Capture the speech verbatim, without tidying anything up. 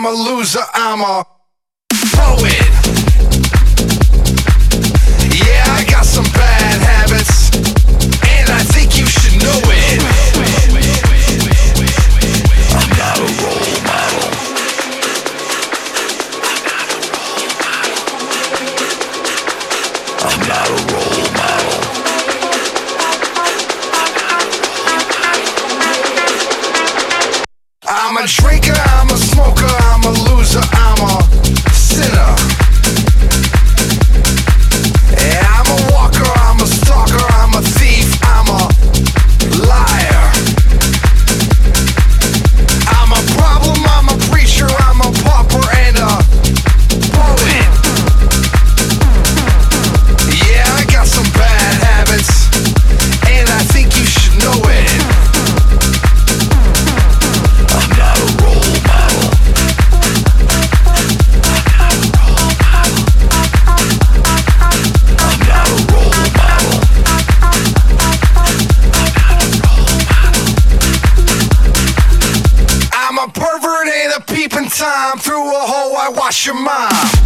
I'm a loser, I'm a poet. Yeah, I got some bad habits, and I think you should know it. I'm not a role model. I'm not a role model. I'm a drinker, I'm a smoker, I'm a loser, I'm a sinner. Yeah, I'm a walker, I'm a stalker, I'm a thief, I'm a liar. I'm a problem, I'm a preacher, I'm a pauper and a poet. Yeah, I got some bad habits, and I think you should know it. I'm not a role model. I'm not a role model. I'm a pervert and a peeping Tom. Through a hole I wash your mom.